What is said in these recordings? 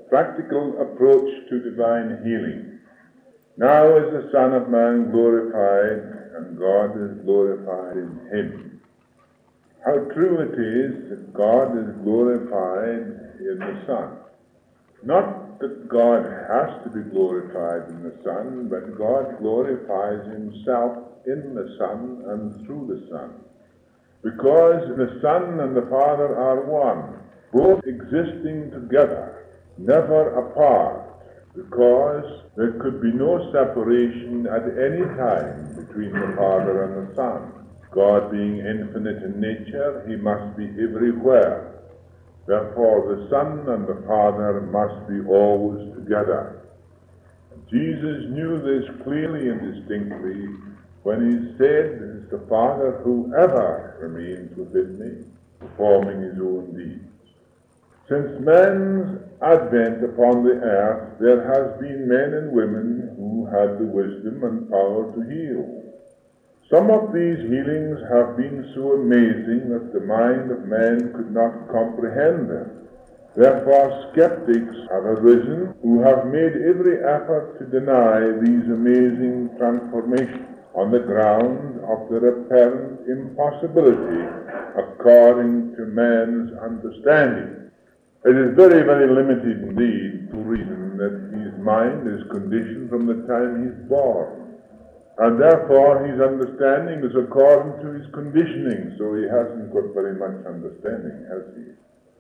practical approach to divine healing. Now is the Son of Man glorified, and God is glorified in him. How true it is that God is glorified in the Son. Not that God has to be glorified in the Son, but God glorifies himself in the Son and through the Son. Because the Son and the Father are one, both existing together, never apart, because there could be no separation at any time between the Father and the Son. God being infinite in nature, he must be everywhere. Therefore, the Son and the Father must be always together. Jesus knew this clearly and distinctly when he said, "It is the Father who ever remains within me, performing his own deeds." Since man's advent upon the earth, there has been men and women who had the wisdom and power to heal. Some of these healings have been so amazing that the mind of man could not comprehend them. Therefore, skeptics have arisen who have made every effort to deny these amazing transformations on the ground of their apparent impossibility according to man's understanding. It is very, very limited indeed to reason that his mind is conditioned from the time he is born. And therefore his understanding is according to his conditioning, so he hasn't got very much understanding, has he?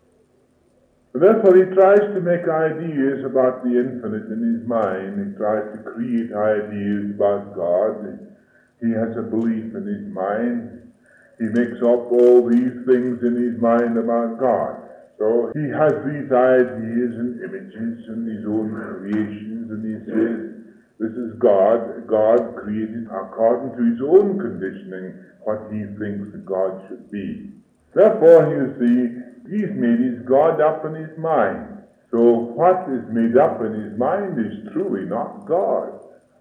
Therefore he tries to make ideas about the infinite in his mind. He tries to create ideas about God. He has a belief in his mind. He makes up all these things in his mind about God. So he has these ideas and images and his own creations, and he says, this is God. God created according to his own conditioning what he thinks God should be. Therefore, you see, he's made his God up in his mind. So what is made up in his mind is truly not God.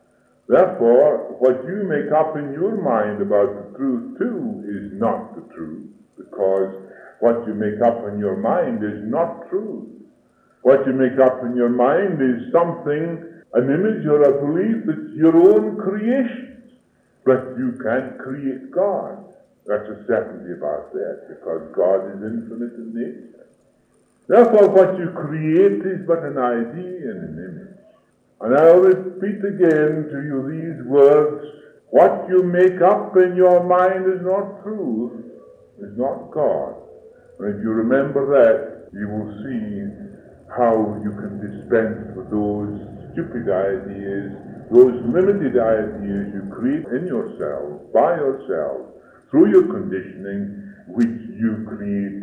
Therefore, what you make up in your mind about the truth too is not the truth, because what you make up in your mind is not truth. What you make up in your mind is something, an image or a belief that's your own creation. But you can't create God. That's a certainty about that, because God is infinite in nature. Therefore, what you create is but an idea and an image. And I'll repeat again to you these words: what you make up in your mind is not truth, is not God. And if you remember that, you will see how you can dispense with those stupid ideas, those limited ideas you create in yourself, by yourself, through your conditioning, which you create,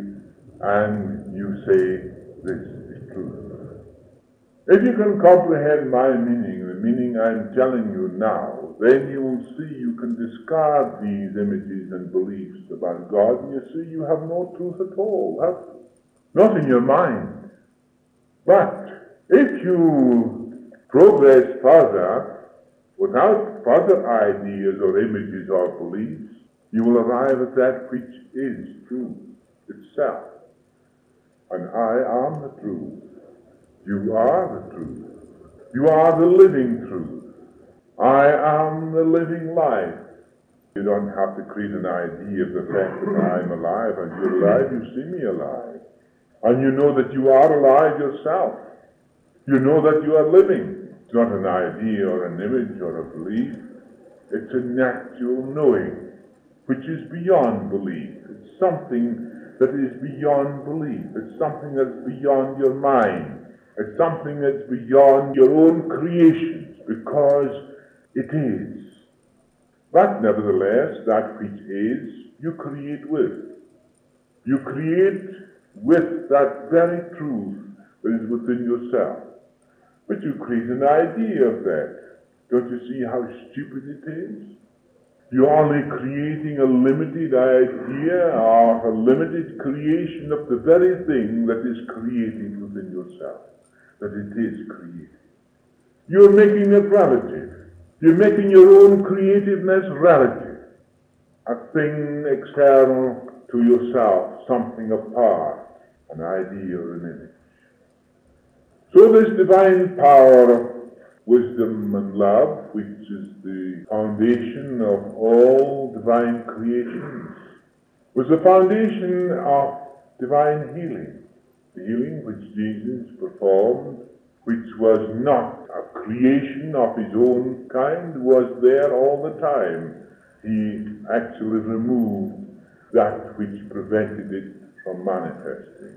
and you say, this is truth. If you can comprehend my meaning, the meaning I'm telling you now, then you will see you can discard these images and beliefs about God, and you see you have no truth at all, have you? Not in your mind. But if you progress further, without further ideas or images or beliefs, you will arrive at that which is truth itself. And I am the truth. You are the truth. You are the living truth. I am the living life. You don't have to create an idea of the fact that I'm alive and you're alive. You see me alive. And you know that you are alive yourself. You know that you are living. It's not an idea or an image or a belief. It's an actual knowing, which is beyond belief. It's something that is beyond belief. It's something that's beyond your mind. It's something that's beyond your own creations, because it is. But nevertheless, that which is, you create with. You create with that very truth that is within yourself. But you create an idea of that. Don't you see how stupid it is? You're only creating a limited idea or a limited creation of the very thing that is created within yourself, that it is created. You're making it relative. You're making your own creativeness relative, a thing external to yourself, something apart, an idea or an image. So So this divine power of wisdom and love, which is the foundation of all divine creations, was the foundation of divine healing. The healing which Jesus performed, which was not a creation of his own kind, was there all the time. He actually removed that which prevented it from manifesting.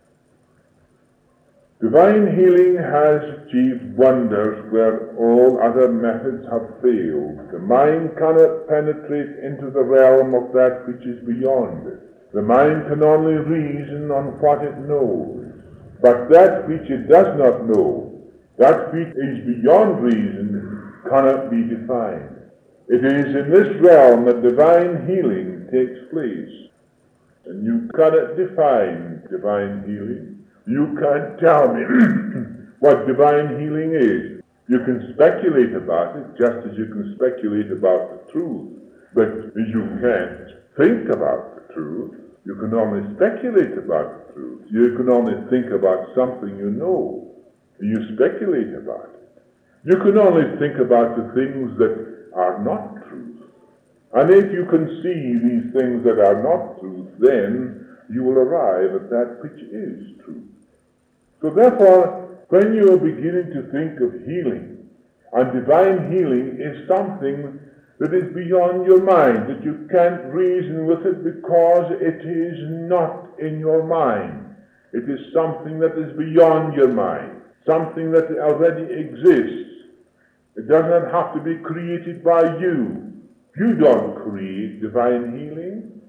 Divine healing has achieved wonders where all other methods have failed. The mind cannot penetrate into the realm of that which is beyond it. The mind can only reason on what it knows. But that which it does not know, that which is beyond reason, cannot be defined. It is in this realm that divine healing takes place. And you cannot define divine healing. You can't tell me what divine healing is. You can speculate about it just as you can speculate about the truth. But you can't think about the truth. You can only speculate about the truth. You can only think about something you know. You speculate about it. You can only think about the things that are not truth. And if you can see these things that are not truth, then you will arrive at that which is truth. So therefore, when you are beginning to think of healing, and divine healing is something that is beyond your mind, that you can't reason with it because it is not in your mind. It is something that is beyond your mind, something that already exists. It does not have to be created by you. You don't create divine healing.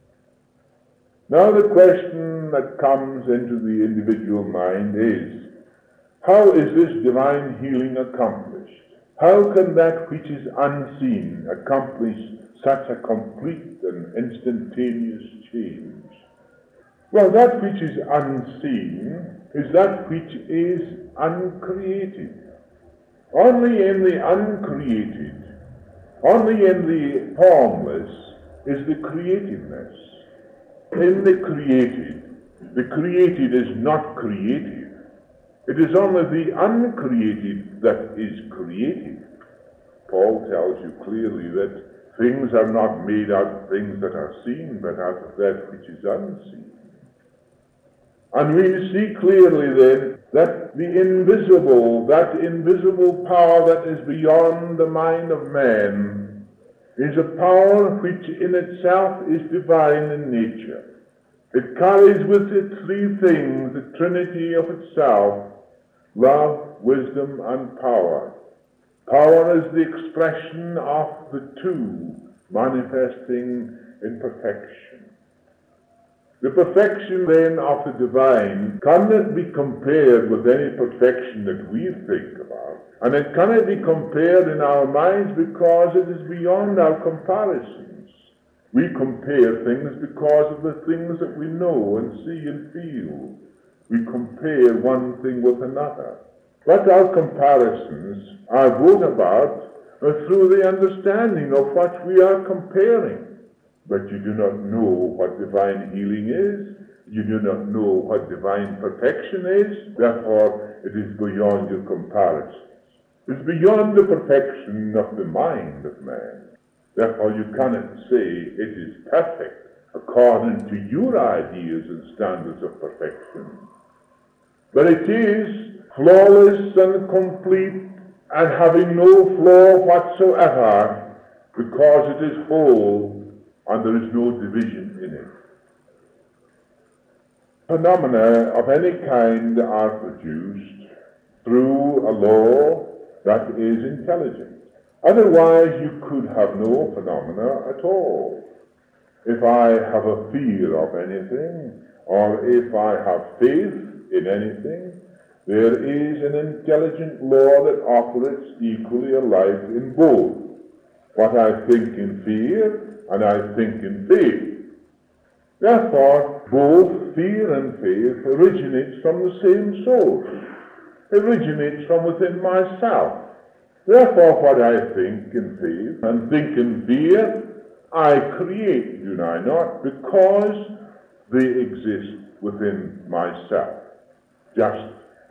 Now the question that comes into the individual mind is, how is this divine healing accomplished? How can that which is unseen accomplish such a complete and instantaneous change? Well, that which is unseen is that which is uncreated. Only in the uncreated, only in the formless is the creativeness. In the created is not creative. It is only the uncreated that is created. Paul tells you clearly that things are not made out of things that are seen, but out of that which is unseen. And we see clearly then that the invisible, that invisible power that is beyond the mind of man, is a power which in itself is divine in nature. It carries with it three things, the trinity of itself: love, wisdom, and power. Power is the expression of the two manifesting in perfection. The perfection then of the divine cannot be compared with any perfection that we think about, and it cannot be compared in our minds because it is beyond our comparisons. We compare things because of the things that we know and see and feel. We compare one thing with another. But our comparisons are brought about through the understanding of what we are comparing. But you do not know what divine healing is. You do not know what divine perfection is. Therefore, it is beyond your comparisons. It's beyond the perfection of the mind of man. Therefore, you cannot say it is perfect according to your ideas and standards of perfection. But it is flawless and complete and having no flaw whatsoever, because it is whole and there is no division in it. Phenomena of any kind are produced through a law that is intelligent. Otherwise you could have no phenomena at all. If I have a fear of anything, or if I have faith in anything, there is an intelligent law that operates equally alike in both. What I think in fear, and I think in faith. Therefore, both fear and faith originates from the same source. Originates from within myself. Therefore, what I think in faith and think in fear, I create, do I not? Because they exist within myself. Just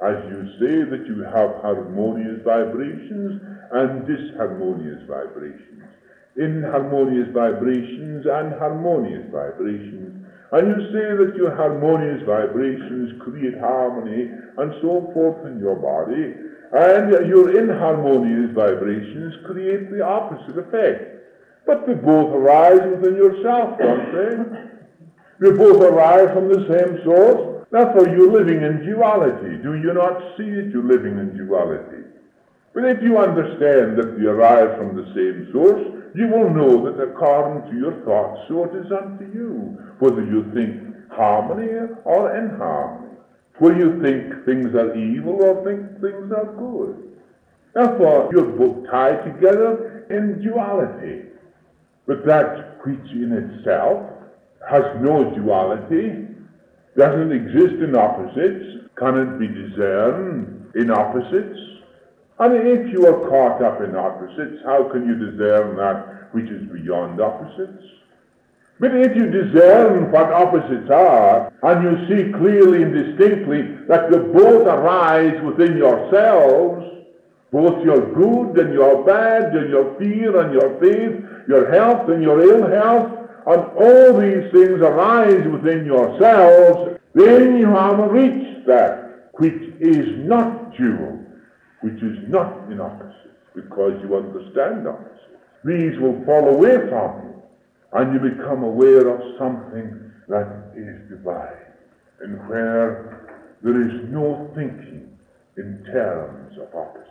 as you say that you have harmonious vibrations and disharmonious vibrations, inharmonious vibrations and harmonious vibrations, and you say that your harmonious vibrations create harmony and so forth in your body, and your inharmonious vibrations create the opposite effect. But they both arise within yourself, don't they? They both arise from the same source. Therefore, you're living in duality. Do you not see that you're living in duality? But if you understand that they arise from the same source, you will know that according to your thoughts, so it is unto you, whether you think harmony or inharmony, whether you think things are evil or think things are good. Therefore, you're both tied together in duality. But that which in itself has no duality, doesn't exist in opposites, cannot be discerned in opposites. And if you are caught up in opposites, how can you discern that which is beyond opposites? But if you discern what opposites are, and you see clearly and distinctly that they both arise within yourselves, both your good and your bad, and your fear and your faith, your health and your ill health, and all these things arise within yourselves, then you have reached that which is not dual, which is not in opposites, because you understand opposites. These will fall away from you, and you become aware of something that is divine, and where there is no thinking in terms of opposites.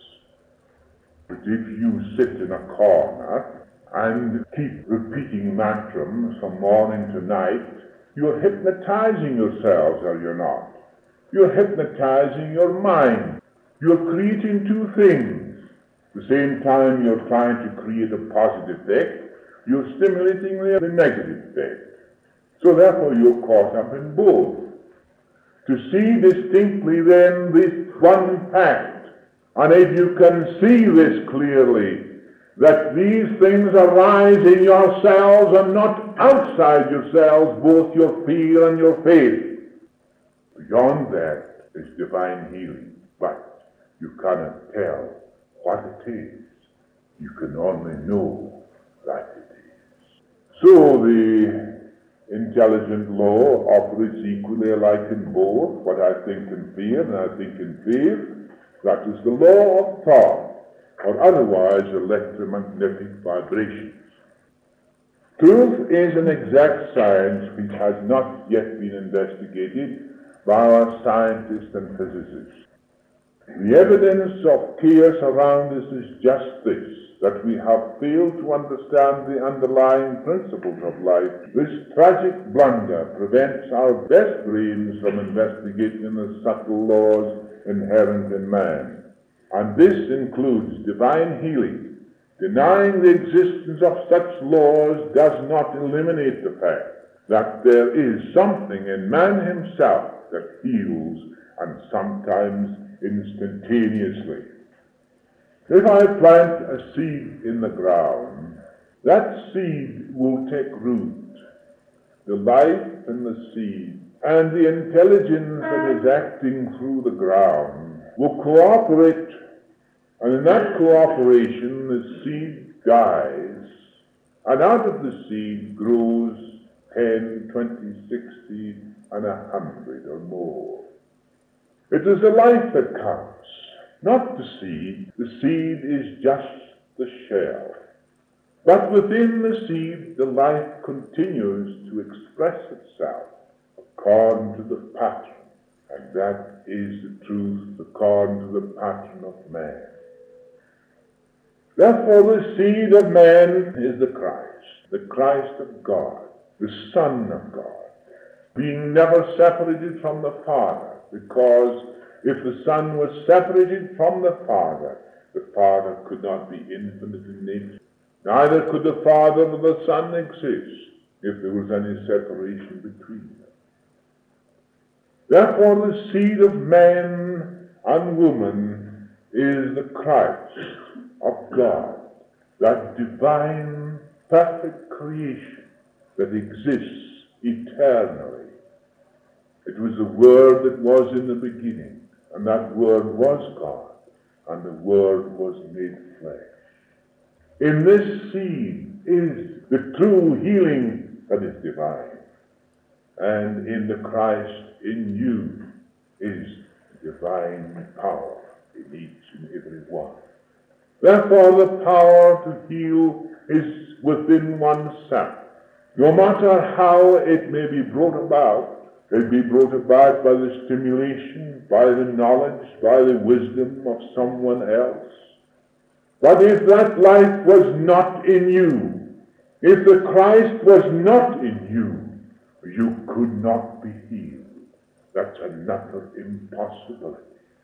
But if you sit in a corner and keep repeating mantras from morning to night, you're hypnotizing yourselves, are you not? You're hypnotizing your mind. You're creating two things. At the same time you're trying to create a positive effect, you're stimulating the negative effect. So therefore you're caught up in both. To see distinctly then this one fact, and if you can see this clearly, that these things arise in yourselves and not outside yourselves, both your fear and your faith. Beyond that is divine healing, but you cannot tell what it is. You can only know that it is. So the intelligent law operates equally alike in both, what I think in fear and I think in faith. That is the law of thought, or otherwise electromagnetic vibrations. Truth is an exact science which has not yet been investigated by our scientists and physicists. The evidence of chaos around us is just this, that we have failed to understand the underlying principles of life. This tragic blunder prevents our best brains from investigating the subtle laws inherent in man. And this includes divine healing. Denying the existence of such laws does not eliminate the fact that there is something in man himself that heals, and sometimes instantaneously. If I plant a seed in the ground, that seed will take root. The life in the seed and the intelligence that is acting through the ground will cooperate, and in that cooperation the seed dies, and out of the seed grows 10, 20, 60, and 100 or more. It is the life that counts, not the seed. The seed is just the shell. But within the seed, the life continues to express itself according to the pattern, and that is the truth according to the pattern of man. Therefore, the seed of man is the Christ of God, the Son of God, being never separated from the Father, because if the Son was separated from the Father could not be infinite in nature. Neither could the Father or the Son exist if there was any separation between them. Therefore, the seed of man and woman is the Christ of God, that divine, perfect creation that exists eternally. It was the Word that was in the beginning, and and that Word was God, and the Word was made flesh. In this seed is the true healing that is divine, and in the Christ in you is divine power in each and every one. Therefore, the power to heal is within oneself. No matter how it may be brought about, it be brought about by the stimulation, by the knowledge, by the wisdom of someone else. But if that life was not in you, if the Christ was not in you, you could not be healed. That's another impossibility.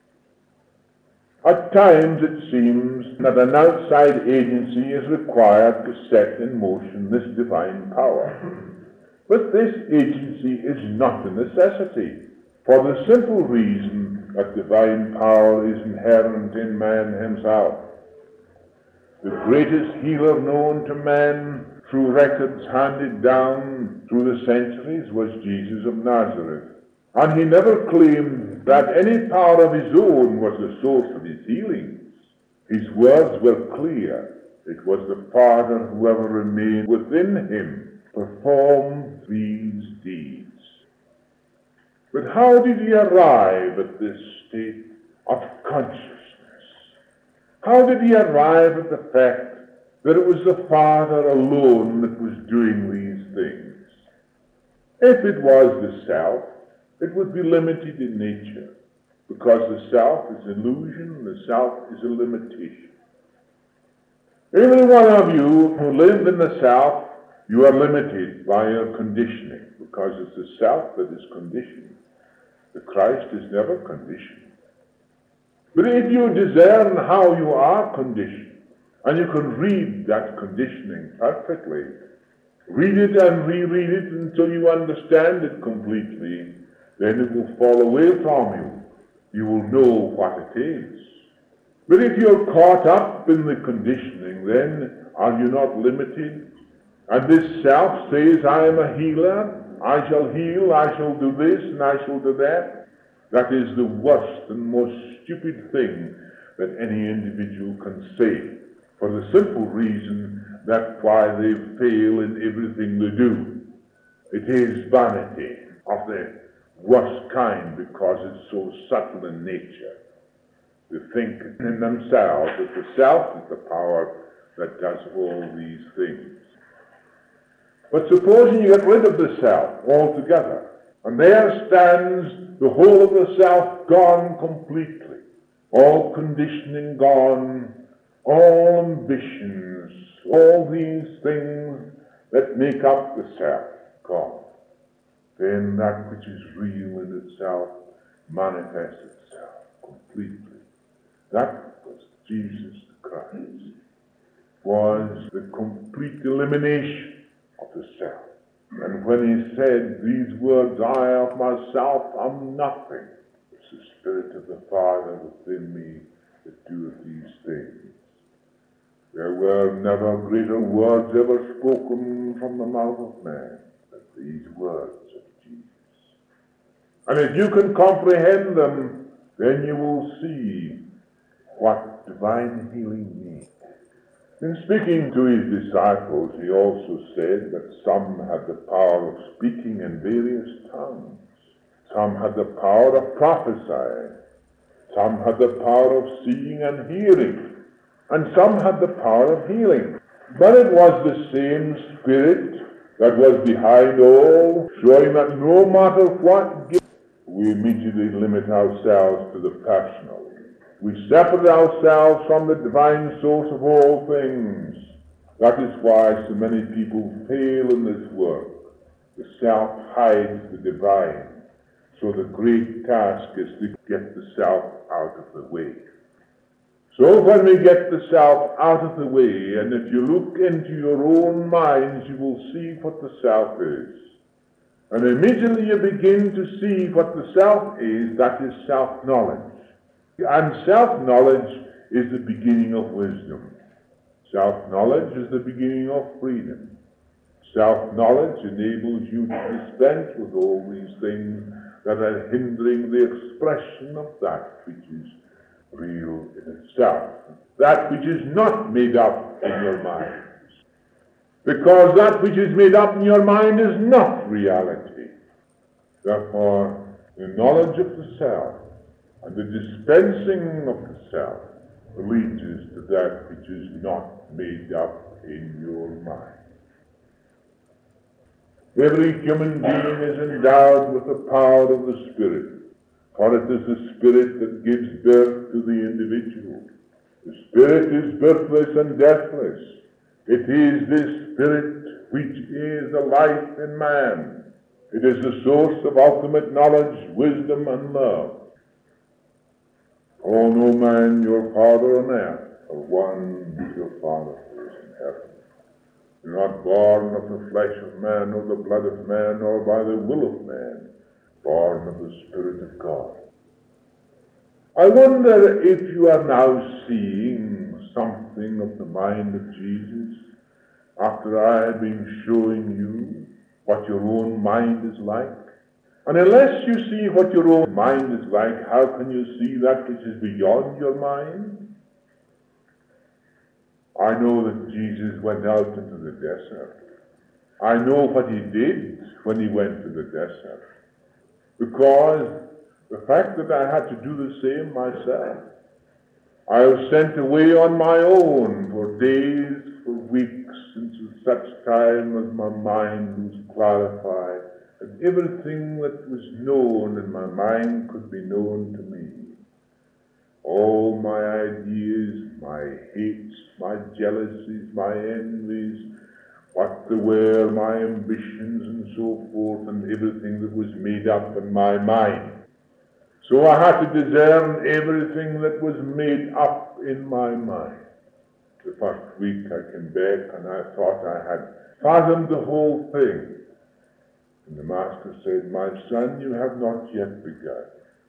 At times it seems that an outside agency is required to set in motion this divine power. But this agency is not a necessity, for the simple reason that divine power is inherent in man himself. The greatest healer known to man through records handed down through the centuries was Jesus of Nazareth. And he never claimed that any power of his own was the source of his healings. His words were clear. It was the Father, whoever remained within him, performed these deeds. But how did he arrive at this state of consciousness? How did he arrive at the fact that it was the Father alone that was doing these things? If it was the self, it would be limited in nature, because the self is illusion, the self is a limitation. Every one of you who live in the self, you are limited by your conditioning, because it's the self that is conditioned. The Christ is never conditioned. But if you discern how you are conditioned, and you can read that conditioning perfectly, read it and reread it until you understand it completely, then it will fall away from you. You will know what it is. But if you're caught up in the conditioning, then are you not limited? And this self says, I am a healer, I shall heal, I shall do this, and I shall do that. That is the worst and most stupid thing that any individual can say, for the simple reason that why they fail in everything they do. It is vanity of the worst kind, because it's so subtle in nature. They think in themselves that the self is the power that does all these things. But supposing you get rid of the self altogether, and there stands the whole of the self gone completely, all conditioning gone, all ambitions, all these things that make up the self gone. Then that which is real in itself manifests itself completely. That was Jesus Christ, was the complete elimination of the self. And when he said these words, I of myself am nothing, it's the Spirit of the Father within me that doeth these things. There were never greater words ever spoken from the mouth of man than these words. And if you can comprehend them, then you will see what divine healing means. In speaking to his disciples, he also said that some had the power of speaking in various tongues. Some had the power of prophesying. Some had the power of seeing and hearing. And some had the power of healing. But it was the same Spirit that was behind all, showing that no matter what gift, we immediately limit ourselves to the personal. We separate ourselves from the divine source of all things. That is why so many people fail in this work. The self hides the divine. So the great task is to get the self out of the way. So when we get the self out of the way, and if you look into your own minds, you will see what the self is. And immediately you begin to see what the self is, that is self-knowledge. And self-knowledge is the beginning of wisdom. Self-knowledge is the beginning of freedom. Self-knowledge enables you to dispense with all these things that are hindering the expression of that which is real in itself, that which is not made up in your mind. Because that which is made up in your mind is not reality. Therefore, the knowledge of the self and the dispensing of the self leads us to that which is not made up in your mind. Every human being is endowed with the power of the Spirit, for it is the Spirit that gives birth to the individual. The Spirit is birthless and deathless. It is this Spirit which is the life in man. It is the source of ultimate knowledge, wisdom, and love. Call no man your father on earth, or one is your Father who is in heaven. You're not born of the flesh of man, or the blood of man, or by the will of man, born of the Spirit of God. I wonder if you are now seeing something of the mind of Jesus, after I have been showing you what your own mind is like. And unless you see what your own mind is like, how can you see that which is beyond your mind? I know that Jesus went out into the desert. I know what he did when he went to the desert. Because the fact that I had to do the same myself. I was sent away on my own for days, for weeks, until such time as my mind was clarified, and everything that was known in my mind could be known to me. All my ideas, my hates, my jealousies, my envies, what they were, my ambitions and so forth, and everything that was made up in my mind. So I had to discern everything that was made up in my mind. The first week I came back and I thought I had fathomed the whole thing. And the Master said, "My son, you have not yet begun."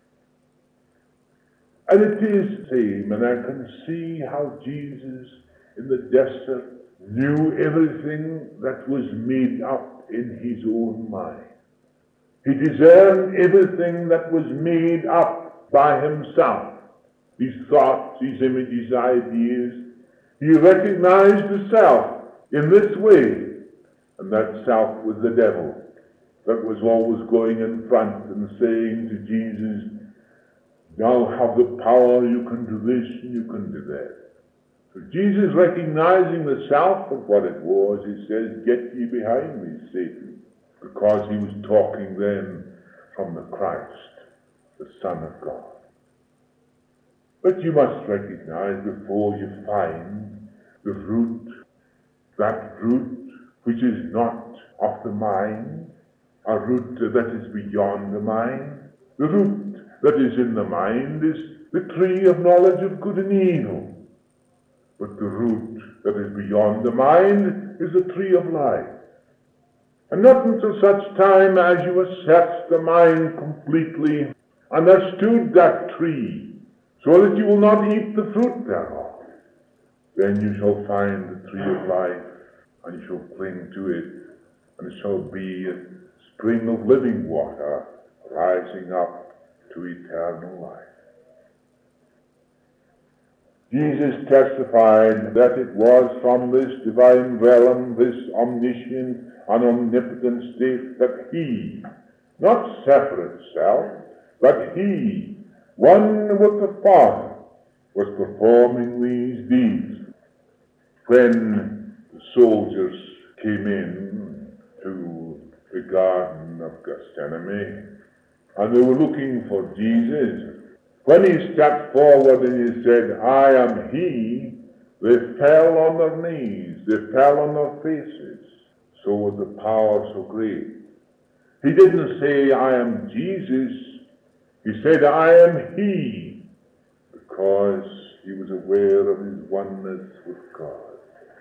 And it is the same, and I can see how Jesus in the desert knew everything that was made up in his own mind. He discerned everything that was made up by himself. His thoughts, his images, his ideas. He recognized the self in this way. And that self was the devil that was always going in front and saying to Jesus, "Now have the power, you can do this and you can do that." So Jesus, recognizing the self of what it was, he says, "Get ye behind me, Satan," because he was talking then from the Christ, the Son of God. But you must recognize before you find the root, that root which is not of the mind, a root that is beyond the mind. The root that is in the mind is the tree of knowledge of good and evil. But the root that is beyond the mind is the tree of life. And not until such time as you have searched the mind completely, understood that tree, so that you will not eat the fruit thereof, then you shall find the tree of life, and you shall cling to it, and it shall be a spring of living water rising up to eternal life. Jesus testified that it was from this divine realm, this omniscient and omnipotent state, that he, not separate self, but he, one with the Father, was performing these deeds. When the soldiers came in to the Garden of Gethsemane, and they were looking for Jesus, when he stepped forward and he said, "I am he," they fell on their knees, they fell on their faces. So was the power so great. He didn't say, "I am Jesus." He said, "I am he," because he was aware of his oneness with God.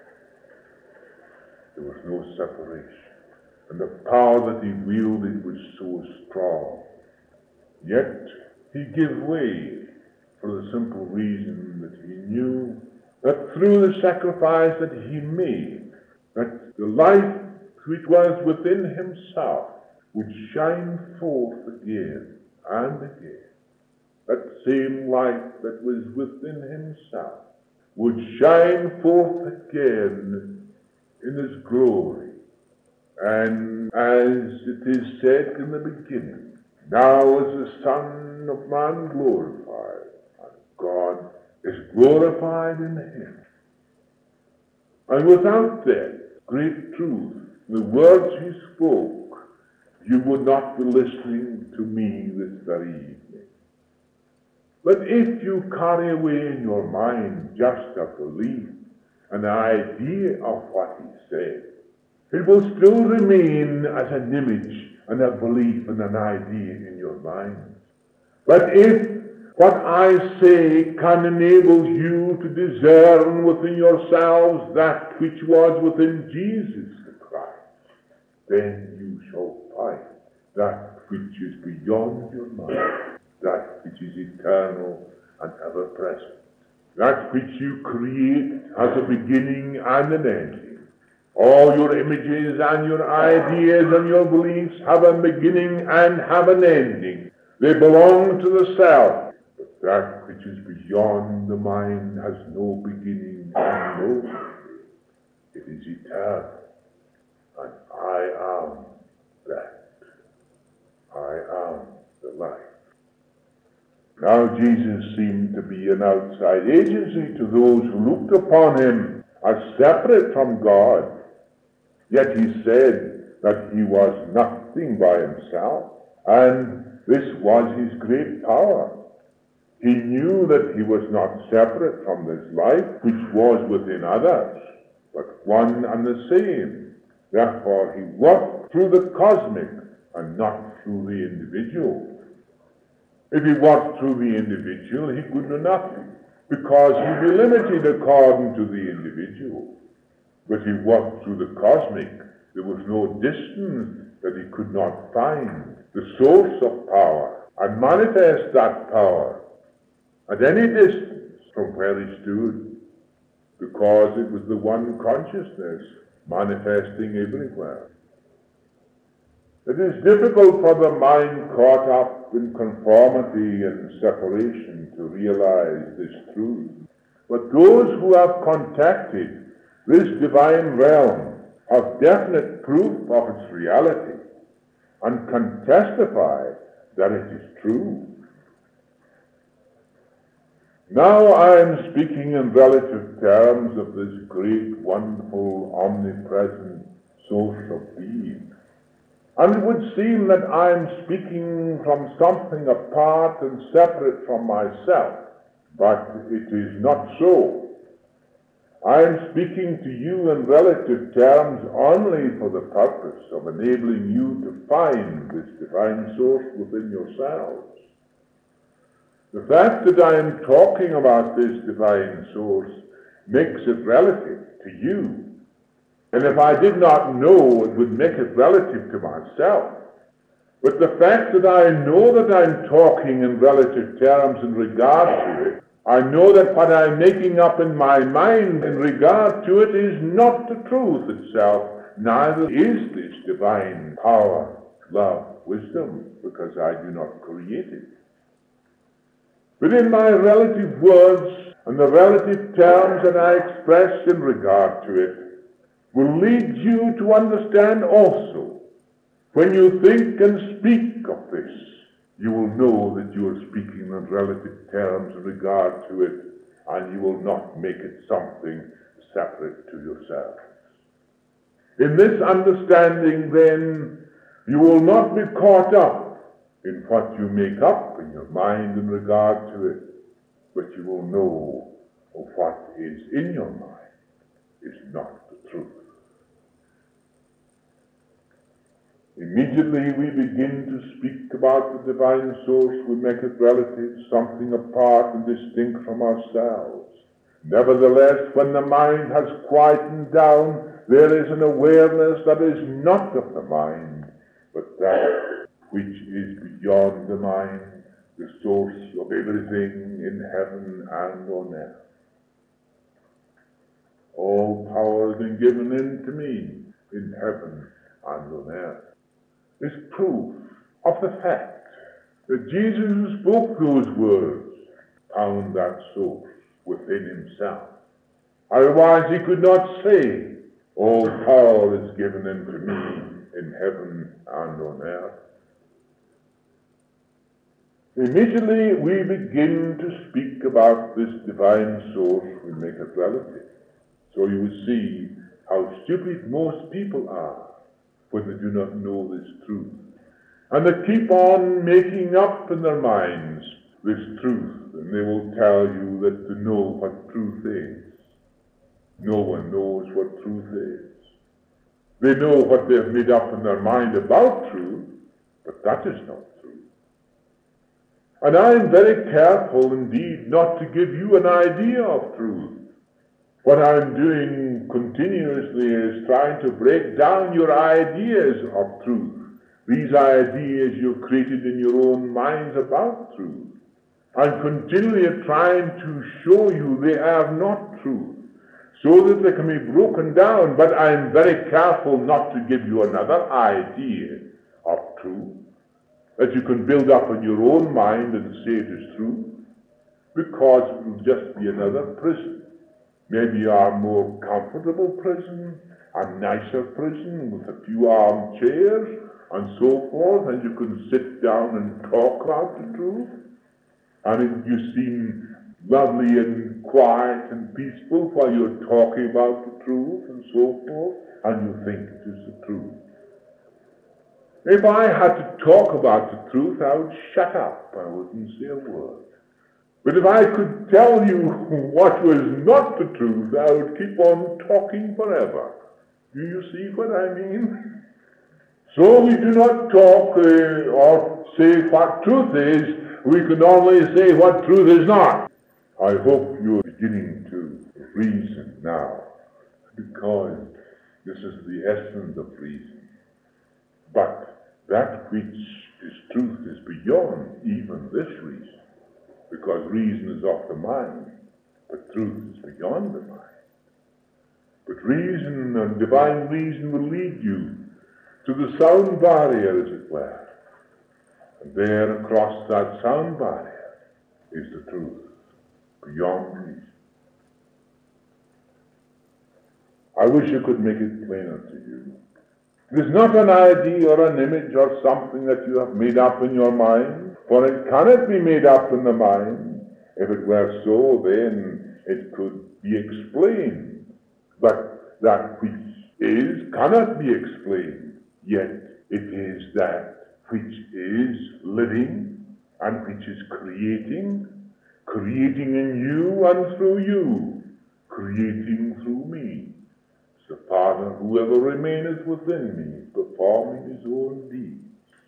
There was no separation. And the power that he wielded was so strong. Yet he gave way for the simple reason that he knew that through the sacrifice that he made, that the life which was within himself would shine forth again and again. That same light that was within himself would shine forth again in his glory. And as it is said in the beginning, now is the Son of Man glorified, and God is glorified in him. And without that great truth, the words he spoke, you would not be listening to me this very evening. But if you carry away in your mind just a belief, an idea of what he said, it will still remain as an image and a belief and an idea in your mind. But if what I say can enable you to discern within yourselves that which was within Jesus the Christ, then you shall find that which is beyond your mind, that which is eternal and ever present, that which you create has a beginning and an ending. All your images and your ideas and your beliefs have a beginning and have an ending. They belong to the self. But that which is beyond the mind has no beginning and no ending. It is eternal. And I am that. I am the life. Now Jesus seemed to be an outside agency to those who looked upon him as separate from God. Yet he said that he was nothing by himself, and this was his great power. He knew that he was not separate from this life which was within others, but one and the same. Therefore he walked through the cosmic and not through the individual. If he walked through the individual, he could do nothing, because he'd be limited according to the individual. But he walked through the cosmic. There was no distance that he could not find the source of power and manifest that power at any distance from where he stood, because it was the one consciousness manifesting everywhere. It is difficult for the mind caught up in conformity and separation to realize this truth. But those who have contacted this divine realm have definite proof of its reality and can testify that it is true. Now I am speaking in relative terms of this great, wonderful, omnipresent source of being. And it would seem that I am speaking from something apart and separate from myself, but it is not so. I am speaking to you in relative terms only for the purpose of enabling you to find this divine source within yourselves. The fact that I am talking about this divine source makes it relative to you. And if I did not know, it would make it relative to myself. But the fact that I know that I'm talking in relative terms in regard to it, I know that what I'm making up in my mind in regard to it is not the truth itself, neither is this divine power, love, wisdom, because I do not create it. But in my relative words and the relative terms that I express in regard to it will lead you to understand also, when you think and speak of this, you will know that you are speaking in relative terms in regard to it, and you will not make it something separate to yourself. In this understanding, then, you will not be caught up in what you make up in your mind in regard to it, but you will know of what is in your mind is not the truth. Immediately we begin to speak about the divine source, we make it relative, something apart and distinct from ourselves. Nevertheless, when the mind has quietened down, there is an awareness that is not of the mind, but that which is beyond the mind, the source of everything in heaven and on earth. All power has been given unto me in heaven and on earth. is proof of the fact that Jesus who spoke those words found that source within himself. Otherwise he could not say, all power is given unto me in heaven and on earth. Immediately we begin to speak about this divine source, we make it relative. So you will see how stupid most people are when they do not know this truth. And they keep on making up in their minds this truth, and they will tell you that to know what truth is. No one knows what truth is. They know what they have made up in their mind about truth, but that is not true. And I am very careful indeed not to give you an idea of truth. What I'm doing continuously is trying to break down your ideas of truth. These ideas you've created in your own minds about truth. I'm continually trying to show you they are not truth, so that they can be broken down, but I'm very careful not to give you another idea of truth that you can build up in your own mind and say it is true, because it will just be another prison. Maybe a more comfortable prison, a nicer prison with a few armchairs and so forth, and you can sit down and talk about the truth, and you seem lovely and quiet and peaceful while you're talking about the truth and so forth, and you think it is the truth. If I had to talk about the truth, I would shut up. I wouldn't say a word. But if I could tell you what was not the truth, I would keep on talking forever. Do you see what I mean? So we do not talk or say what truth is. We can only say what truth is not. I hope you're beginning to reason now, because this is the essence of reason. But that which is truth is beyond even this reason, because reason is of the mind, but truth is beyond the mind. But reason and divine reason will lead you to the sound barrier, as it were. And there across that sound barrier is the truth, beyond reason. I wish I could make it plainer to you. It is not an idea or an image or something that you have made up in your mind, for it cannot be made up in the mind. If it were so, then it could be explained. But that which is cannot be explained, yet it is that which is living and which is creating in you and through you, creating through me. The Father, whoever remaineth within me, performing his own deeds.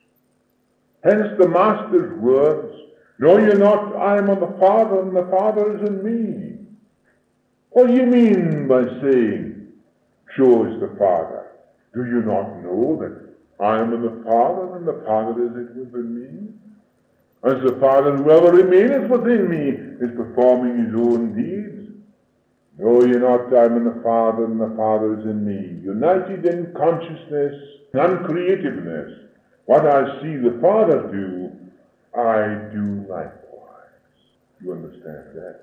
Hence the Master's words, know ye not I am in the Father, and the Father is in me. What do you mean by saying, show us the Father? Do you not know that I am in the Father, and the Father is within me? As the Father, whoever remaineth within me, is performing his own deeds. Know ye not I am in the Father, and the Father is in me, united in consciousness and creativeness. What I see the Father do, I do likewise. You understand that?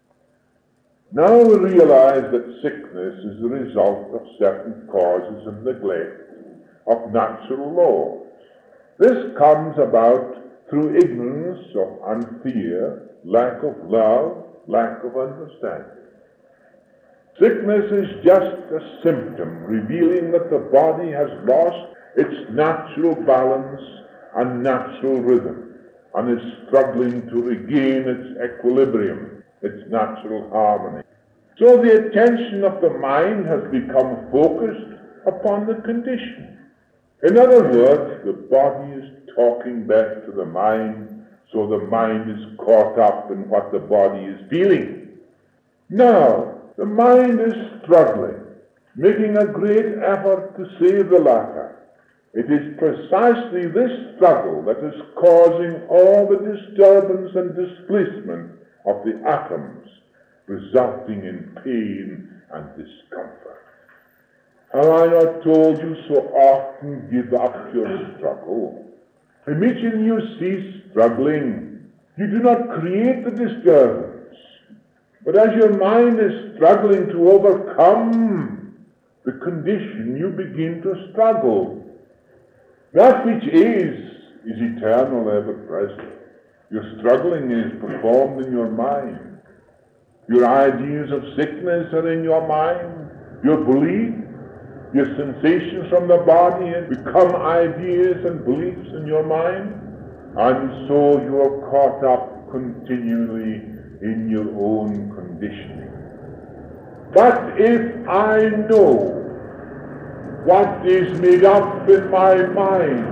Now we realize that sickness is the result of certain causes of neglect of natural laws. This comes about through ignorance and fear, lack of love, lack of understanding. Sickness is just a symptom revealing that the body has lost its natural balance and natural rhythm, and is struggling to regain its equilibrium, its natural harmony. So the attention of the mind has become focused upon the condition. In other words, the body is talking back to the mind, so the mind is caught up in what the body is feeling. Now, the mind is struggling, making a great effort to save the latter. It is precisely this struggle that is causing all the disturbance and displacement of the atoms, resulting in pain and discomfort. Have I not told you so often, give up your struggle? Imagine you cease struggling. You do not create the disturbance. But as your mind is struggling to overcome the condition, you begin to struggle. That which is eternal, ever present. Your struggling is performed in your mind. Your ideas of sickness are in your mind. Your belief, your sensations from the body become ideas and beliefs in your mind. And so you are caught up continually in your own conditioning. But if I know what is made up in my mind,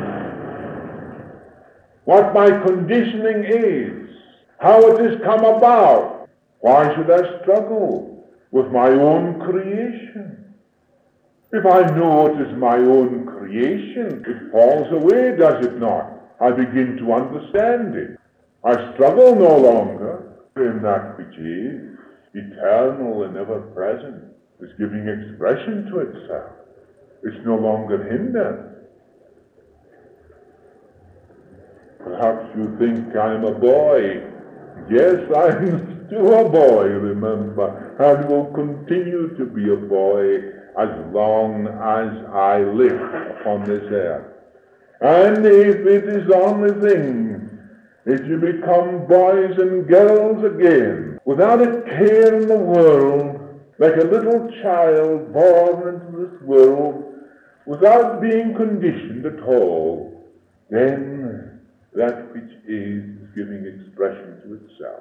what my conditioning is, how it has come about, why should I struggle with my own creation? If I know it is my own creation, it falls away, does it not? I begin to understand it. I struggle no longer in that which is eternal and ever present. It's giving expression to itself. It's no longer hindered. Perhaps you think I'm a boy. Yes, I'm still a boy, remember, and will continue to be a boy as long as I live upon this earth. And if it is the only thing, if you become boys and girls again, without a care in the world, like a little child born into this world, without being conditioned at all, then that which is giving expression to itself.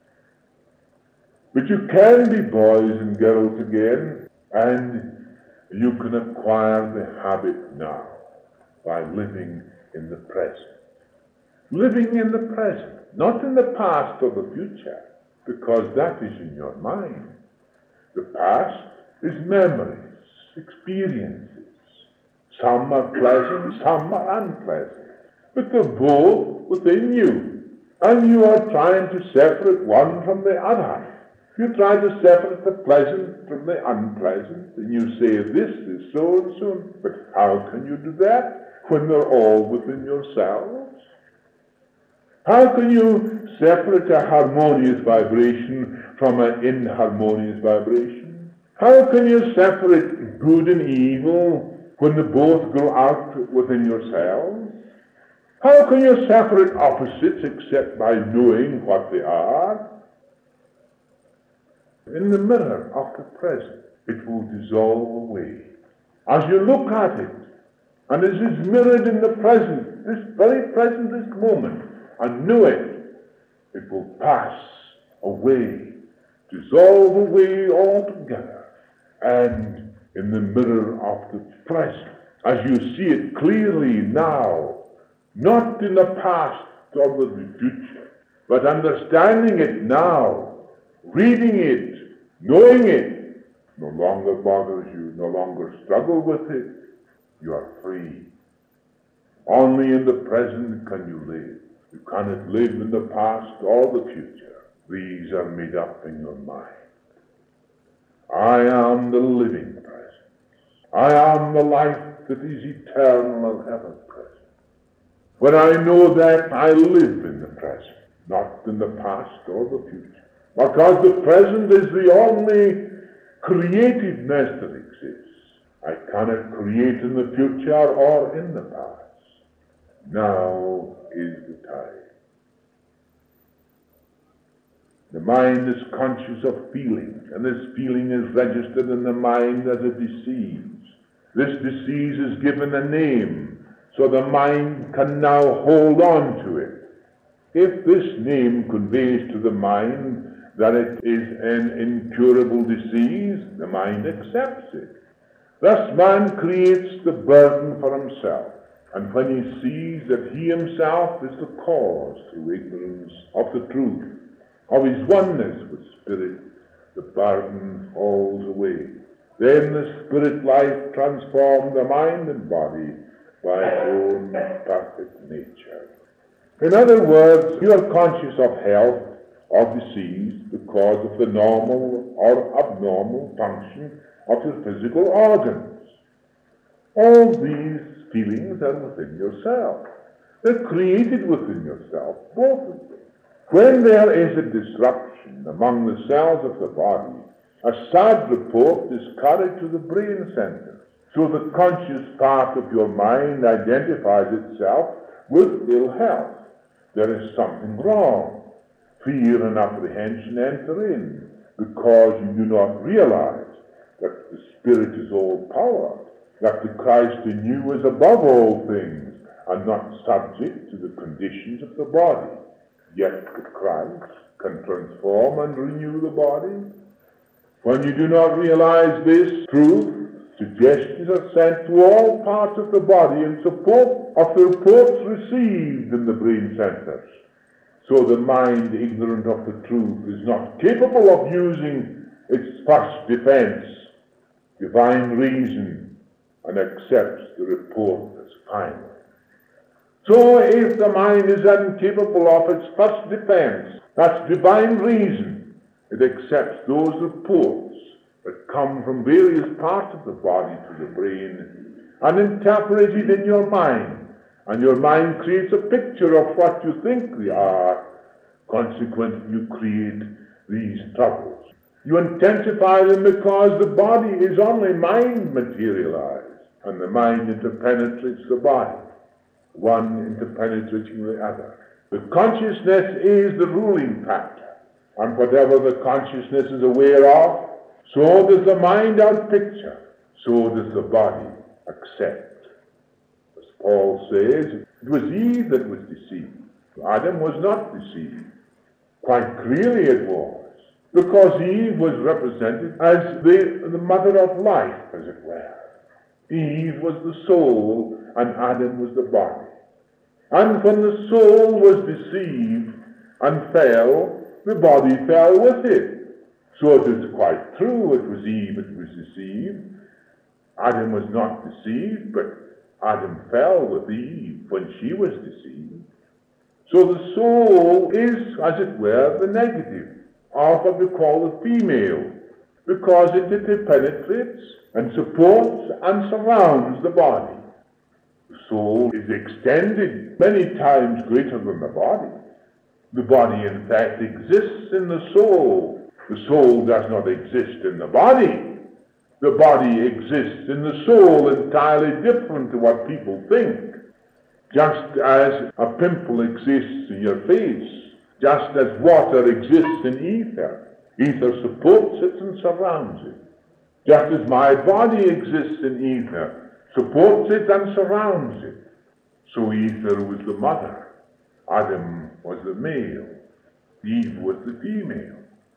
But you can be boys and girls again, and you can acquire the habit now by living in the present. Living in the present, not in the past or the future, because that is in your mind. The past is memories, experiences. Some are pleasant, some are unpleasant. But they're both within you. And you are trying to separate one from the other. You try to separate the pleasant from the unpleasant, and you say this is so and so. But how can you do that when they're all within yourselves? How can you separate a harmonious vibration from an inharmonious vibration? How can you separate good and evil when they both grow out within yourselves? How can you separate opposites except by knowing what they are? In the mirror of the present, it will dissolve away. As you look at it, and it is mirrored in the present, this very present, this moment, and know it, it will pass away, dissolve away altogether. And in the mirror of the present, as you see it clearly now, not in the past or the future, but understanding it now, reading it, knowing it, no longer bothers you, no longer struggle with it. You are free. Only in the present can you live. You cannot live in the past or the future. These are made up in your mind. I am the living present. I am the life that is eternal and ever present. When I know that, I live in the present, not in the past or the future. Because the present is the only creativeness that exists. I cannot create in the future or in the past. Now is the time. The mind is conscious of feeling, and this feeling is registered in the mind as a disease. This disease is given a name, so the mind can now hold on to it. If this name conveys to the mind that it is an incurable disease, the mind accepts it. Thus man creates the burden for himself, and when he sees that he himself is the cause through ignorance of the truth, of his oneness with spirit, the burden falls away. Then the spirit life transforms the mind and body by its own perfect nature. In other words, you are conscious of health or disease because of the normal or abnormal function of your physical organs. All these feelings are within yourself. They're created within yourself, both of them. When there is a disruption among the cells of the body, a sad report is carried to the brain center. So the conscious part of your mind identifies itself with ill health. There is something wrong. Fear and apprehension enter in because you do not realize that the Spirit is all power, that the Christ in you is above all things and not subject to the conditions of the body. Yet the Christ can transform and renew the body. When you do not realize this truth, suggestions are sent to all parts of the body in support of the reports received in the brain centers. So the mind, ignorant of the truth, is not capable of using its first defense, divine reason, and accepts the report as final. So if the mind is incapable of its first defense, that's divine reason, it accepts those reports that come from various parts of the body to the brain and interprets it in your mind. And your mind creates a picture of what you think they are. Consequently, you create these troubles. You intensify them because the body is only mind materialized, and the mind interpenetrates the body, one interpenetrating the other. The consciousness is the ruling factor, and whatever the consciousness is aware of, so does the mind outpicture, so does the body accept. As Paul says, it was Eve that was deceived. Adam was not deceived. Quite clearly it was, because Eve was represented as the mother of life, as it were. Eve was the soul, and Adam was the body. And when the soul was deceived and fell, the body fell with it. So it is quite true, it was Eve that was deceived. Adam was not deceived, but Adam fell with Eve when she was deceived. So the soul is, as it were, the negative of what we call the female, because it penetrates and supports and surrounds the body. The soul is extended many times greater than the body. The body, in fact, exists in the soul. The soul does not exist in the body. The body exists in the soul, entirely different to what people think. Just as a pimple exists in your face, just as water exists in ether. Ether supports it and surrounds it. Just as my body exists in ether, supports it and surrounds it. So ether was the mother. Adam was the male. Eve was the female.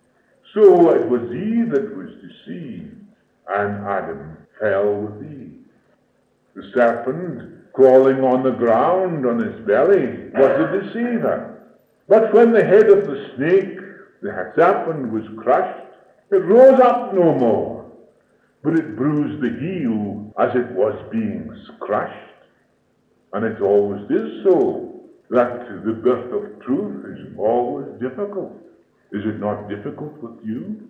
So it was Eve that was deceived, and Adam fell with Eve. The serpent, crawling on the ground on his belly, was the deceiver. But when the head of the snake, the serpent, was crushed, it rose up no more, but it bruised the heel as it was being crushed. And it always is so, that the birth of truth is always difficult. Is it not difficult with you?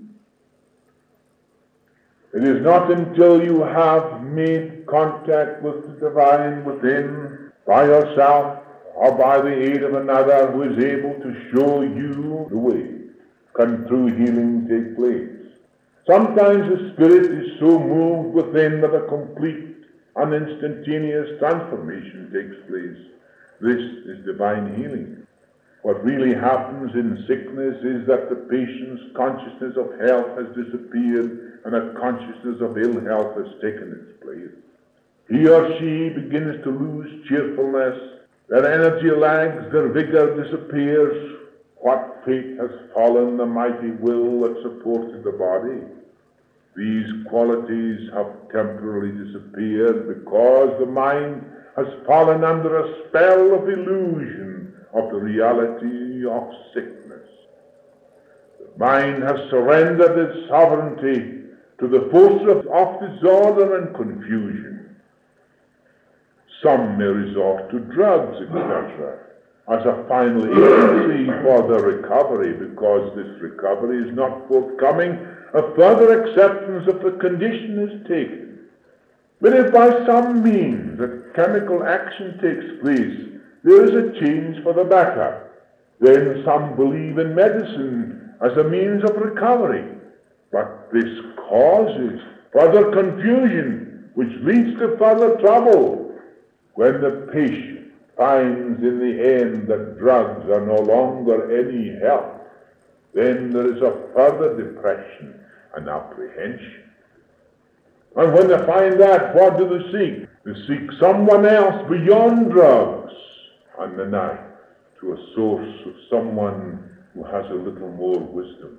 It is not until you have made contact with the divine within, by yourself or by the aid of another who is able to show you the way, can true healing take place. Sometimes the Spirit is so moved within that a complete and instantaneous transformation takes place. This is divine healing. What really happens in sickness is that the patient's consciousness of health has disappeared and a consciousness of ill health has taken its place. He or she begins to lose cheerfulness, their energy lags, their vigor disappears. What fate has fallen the mighty will that supported the body? These qualities have temporarily disappeared because the mind has fallen under a spell of illusion of the reality of sickness. The mind has surrendered its sovereignty to the force of disorder and confusion. Some may resort to drugs, etc. as a final agency for the recovery, because this recovery is not forthcoming, a further acceptance of the condition is taken. But if by some means a chemical action takes place, there is a change for the better, then some believe in medicine as a means of recovery. But this causes further confusion, which leads to further trouble. When the patient finds in the end that drugs are no longer any help, then there is a further depression and apprehension. And when they find that, what do they seek? They seek someone else beyond drugs and the knife, to a source of someone who has a little more wisdom.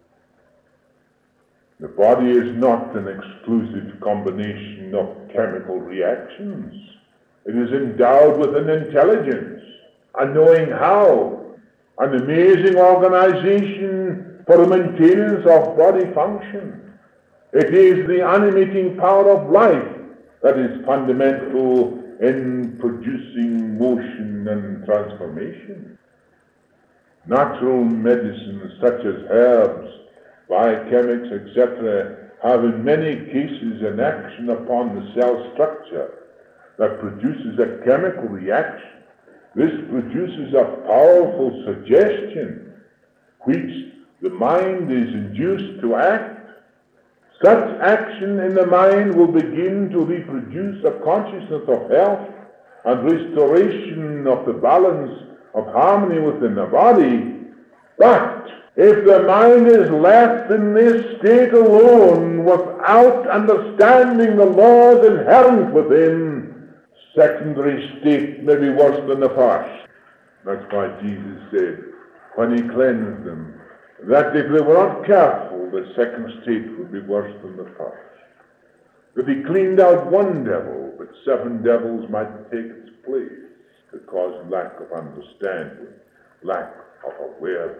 The body is not an exclusive combination of chemical reactions. It is endowed with an intelligence, a knowing how, an amazing organization for the maintenance of body function. It is the animating power of life that is fundamental in producing motion and transformation. Natural medicines such as herbs, biochemics, etc., have in many cases an action upon the cell structure that produces a chemical reaction. This produces a powerful suggestion which the mind is induced to act. Such action in the mind will begin to reproduce a consciousness of health and restoration of the balance of harmony within the body. But if the mind is left in this state alone without understanding the laws inherent within, secondary state may be worse than the first. That's why Jesus said, when he cleansed them, that if they were not careful, the second state would be worse than the first. That he cleaned out one devil, but 7 devils might take its place, because lack of understanding, lack of awareness.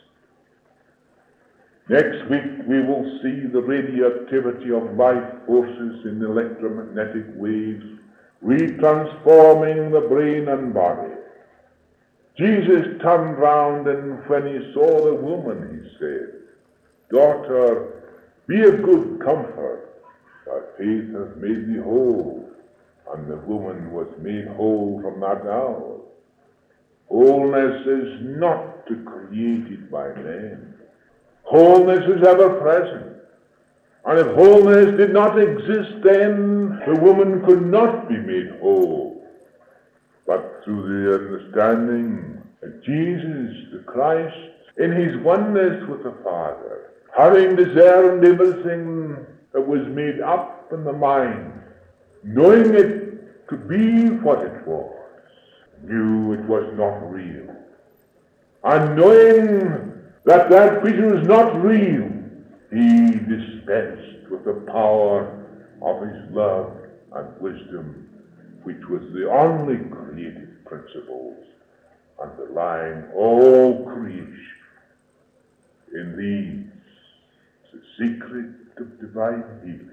Next week we will see the radioactivity of life forces in electromagnetic waves, retransforming the brain and body. Jesus turned round, and when he saw the woman, he said, "Daughter, be of good comfort, thy faith hath made thee whole." And the woman was made whole from that hour. Wholeness is not created by men. Wholeness is ever present. And if wholeness did not exist, then the woman could not be made whole. But through the understanding that Jesus, the Christ, in his oneness with the Father, having discerned everything that was made up in the mind, knowing it to be what it was, knew it was not real. And knowing that that which was not real, he dispensed with the power of his love and wisdom, which was the only creative principles underlying all creation. In these, the secret of divine healing.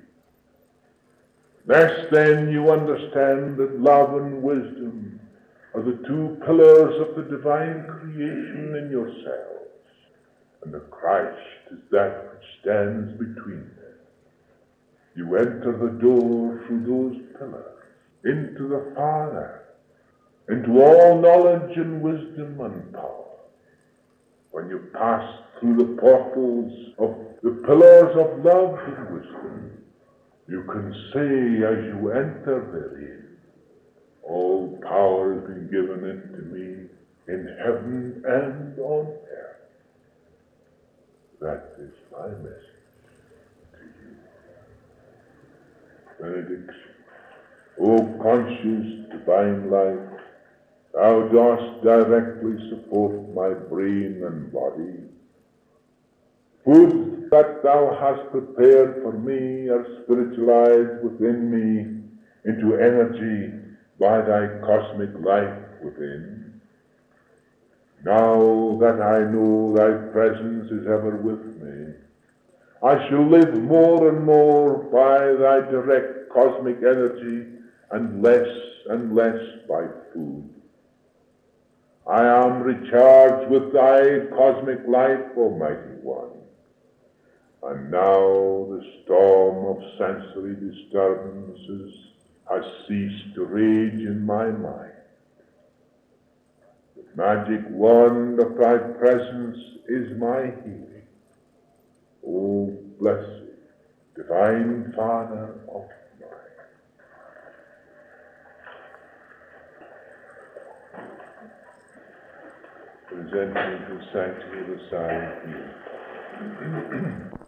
Thus then you understand that love and wisdom are the 2 pillars of the divine creation in yourselves, and the Christ is that which stands between them. You enter the door through those pillars into the Father, into all knowledge and wisdom and power. When you pass through the portals of the pillars of love and wisdom, you can say as you enter therein, all power has been given unto me in heaven and on earth. That is my message to you. Benediction. O conscious divine light, thou dost directly support my brain and body. Foods that thou hast prepared for me are spiritualized within me into energy by thy cosmic life within. Now that I know thy presence is ever with me, I shall live more and more by thy direct cosmic energy and less by food. I am recharged with thy cosmic life, Almighty One. And now the storm of sensory disturbances has ceased to rage in my mind. The magic wand of thy presence is my healing. O blessed divine Father of mine. Present me to sanctity of the sign here.